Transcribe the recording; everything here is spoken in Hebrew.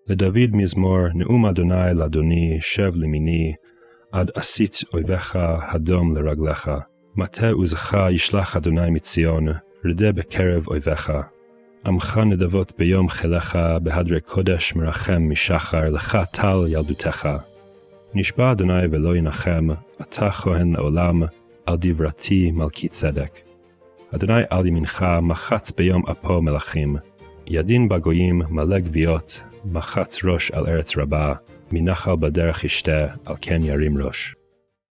לדוד מזמור, נאום אדוני לאדוני, שב למיני, עד עשית אויביך הדום לרגליך. מטה עוזך ישלח אדוני מציון, רדה בקרב אויביך. עמך נדבות ביום חילך, בהדרי קודש מרחם משחר, לך טל ילדותך. נשבע אדוני ולא ינחם, אתה כהן לעולם, על דברתי מלכי צדק. אדוני על ימינך, מחץ ביום אפו מלכים. ידין בגויים מלא גביעות, מחץ ראש על ארץ רבה, מנחל בדרך ישתה, על כן ירים ראש.